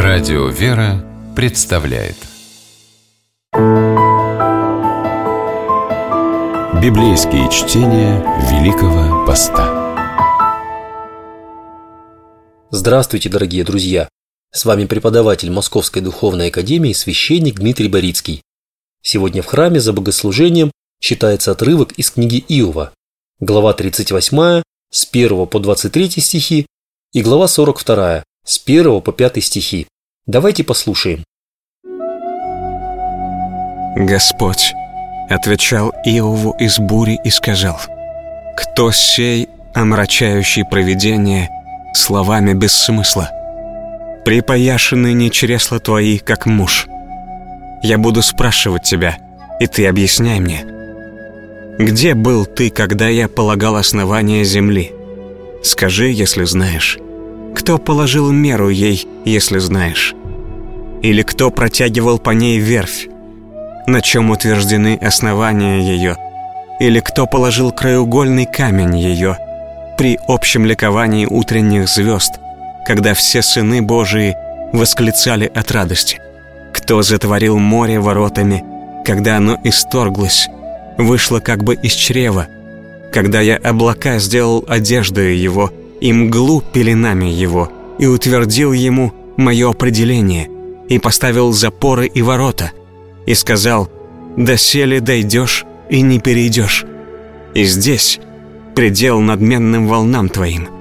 Радио «Вера» представляет библейские чтения Великого Поста. Здравствуйте, дорогие друзья! С вами преподаватель Московской Духовной Академии священник Дмитрий Борицкий. Сегодня в храме за богослужением читается отрывок из книги Иова, глава 38, с 1 по 23 стихи, и глава 42, с 1 по 5 стихи. Давайте послушаем. Господь отвечал Иову из бури и сказал: «Кто сей, омрачающий провидение словами без смысла? Припояшены не чресла твои, как муж. Я буду спрашивать тебя, и ты объясняй мне. Где был ты, когда я полагал основание земли? Скажи, если знаешь. Кто положил меру ей, если знаешь? Или кто протягивал по ней верфь? На чем утверждены основания ее? Или кто положил краеугольный камень ее при общем ликовании утренних звезд, когда все сыны Божии восклицали от радости? Кто затворил море воротами, когда оно исторглось, вышло как бы из чрева, когда я облака сделал одеждой его и мглу пеленами его, и утвердил ему мое определение, и поставил запоры и ворота, и сказал: доселе дойдешь и не перейдешь, и здесь предел надменным волнам твоим.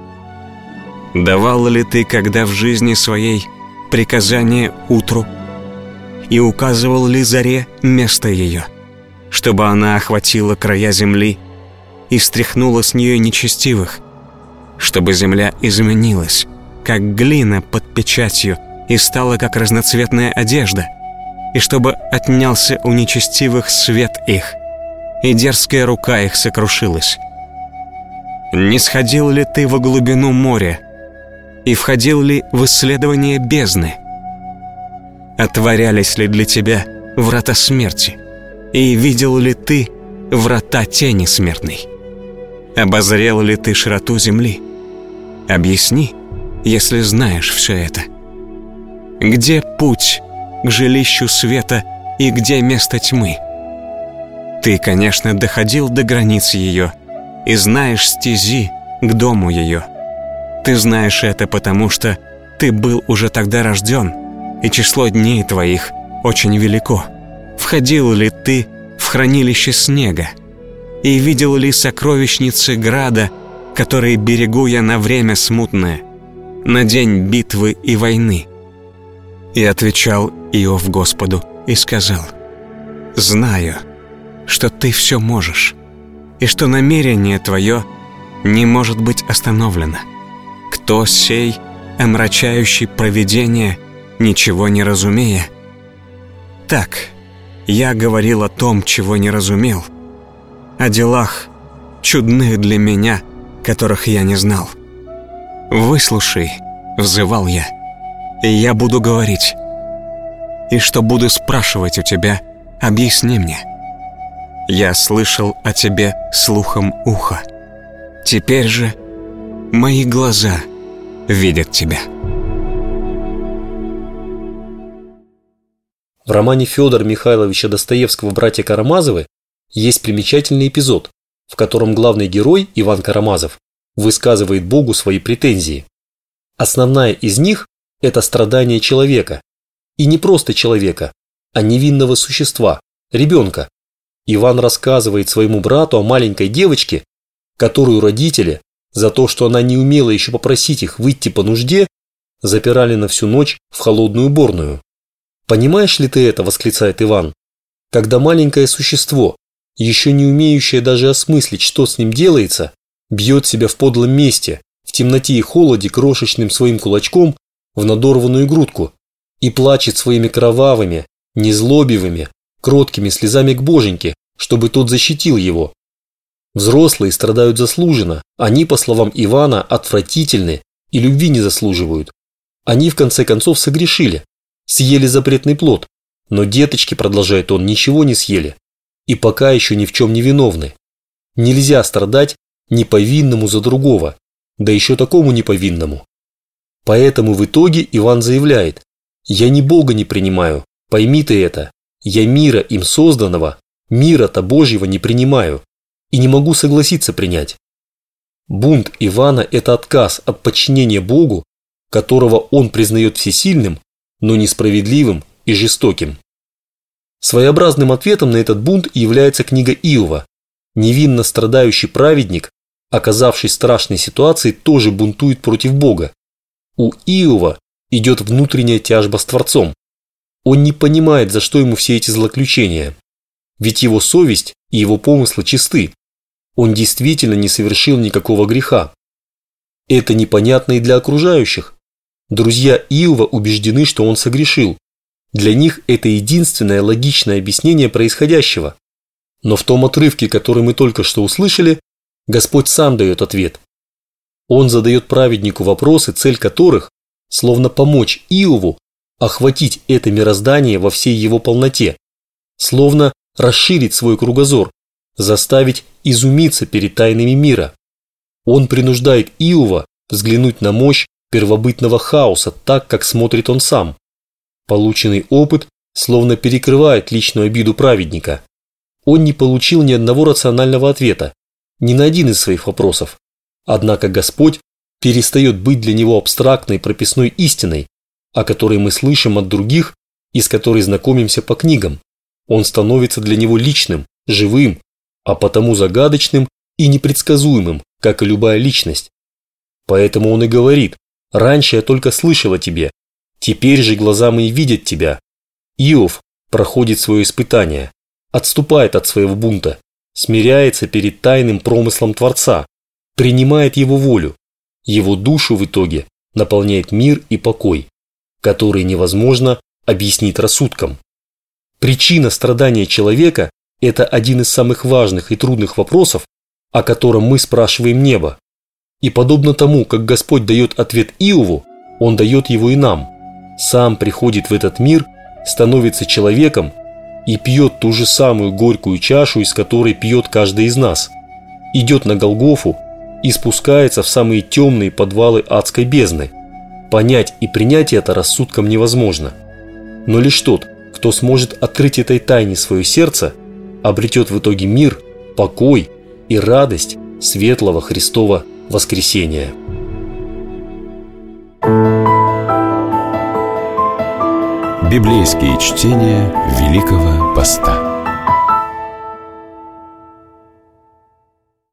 Давал ли ты, когда в жизни своей, приказание утру, и указывал ли заре место ее, чтобы она охватила края земли и стряхнула с нее нечестивых, чтобы земля изменилась, как глина под печатью, и стала, как разноцветная одежда, и чтобы отнялся у нечестивых свет их, и дерзкая рука их сокрушилась? Не сходил ли ты во глубину моря, и входил ли в исследование бездны? Отворялись ли для тебя врата смерти, и видел ли ты врата тени смертной? Обозрел ли ты широту земли? Объясни, если знаешь все это. Где путь к жилищу света и где место тьмы? Ты, конечно, доходил до границ ее и знаешь стези к дому ее. Ты знаешь это, потому что ты был уже тогда рожден, и число дней твоих очень велико. Входил ли ты в хранилище снега, и видел ли сокровищницы града, которые берегу я на время смутное, на день битвы и войны? И отвечал Иов Господу и сказал: знаю, что ты все можешь, и что намерение твое не может быть остановлено. Кто сей, омрачающий провидение, ничего не разумея? Так, я говорил о том, чего не разумел, о делах чудных для меня, которых я не знал. Выслушай, взывал я, и я буду говорить. И что буду спрашивать у тебя, объясни мне. Я слышал о тебе слухом уха. Теперь же мои глаза видят тебя. В романе Федора Михайловича Достоевского «Братья Карамазовы» есть примечательный эпизод, в котором главный герой Иван Карамазов высказывает Богу свои претензии. Основная из них – это страдание человека. И не просто человека, а невинного существа, ребенка. Иван рассказывает своему брату о маленькой девочке, которую родители, за то, что она не умела еще попросить их выйти по нужде, запирали на всю ночь в холодную уборную. «Понимаешь ли ты это?» – восклицает Иван. «Когда маленькое существо, еще не умеющее даже осмыслить, что с ним делается, бьет себя в подлом месте, в темноте и холоде крошечным своим кулачком в надорванную грудку и плачет своими кровавыми, незлобивыми, кроткими слезами к Боженьке, чтобы тот защитил его. Взрослые страдают заслуженно, они, по словам Ивана, отвратительны и любви не заслуживают. Они в конце концов согрешили, съели запретный плод, но деточки, продолжает он, ничего не съели и пока еще ни в чем не виновны. Нельзя страдать неповинному за другого, да еще такому неповинному. Поэтому в итоге Иван заявляет: Я ни Бога не принимаю, пойми ты это. Я мира им созданного, мира-то Божьего не принимаю и не могу согласиться принять. Бунт Ивана – это отказ от подчинения Богу, которого он признает всесильным, но несправедливым и жестоким. Своеобразным ответом на этот бунт является книга Иова. Невинно страдающий праведник, оказавшись в страшной ситуации, тоже бунтует против Бога. У Иова идет внутренняя тяжба с Творцом. Он не понимает, за что ему все эти злоключения. Ведь его совесть и его помыслы чисты. Он действительно не совершил никакого греха. Это непонятно и для окружающих. Друзья Иова убеждены, что он согрешил. Для них это единственное логичное объяснение происходящего. Но в том отрывке, который мы только что услышали, Господь сам дает ответ. Он задает праведнику вопросы, цель которых – словно помочь Иову охватить это мироздание во всей его полноте, словно расширить свой кругозор, заставить изумиться перед тайнами мира. Он принуждает Иова взглянуть на мощь первобытного хаоса так, как смотрит он сам. Полученный опыт словно перекрывает личную обиду праведника. Он не получил ни одного рационального ответа, ни на один из своих вопросов. Однако Господь перестает быть для него абстрактной прописной истиной, о которой мы слышим от других и с которой знакомимся по книгам. Он становится для него личным, живым, а потому загадочным и непредсказуемым, как и любая личность. Поэтому он и говорит: «Раньше я только слышал о тебе, теперь же глаза мои видят тебя». Иов проходит свое испытание, отступает от своего бунта, смиряется перед тайным промыслом Творца, принимает его волю. Его душу в итоге наполняет мир и покой, который невозможно объяснить рассудком. Причина страдания человека – это один из самых важных и трудных вопросов, о котором мы спрашиваем небо. И подобно тому, как Господь дает ответ Иову, Он дает его и нам. Сам приходит в этот мир, становится человеком и пьет ту же самую горькую чашу, из которой пьет каждый из нас. Идет на Голгофу и спускается в самые темные подвалы адской бездны. Понять и принять это рассудком невозможно. Но лишь тот, кто сможет открыть этой тайне свое сердце, обретет в итоге мир, покой и радость светлого Христова воскресения. Библейские чтения Великого Поста.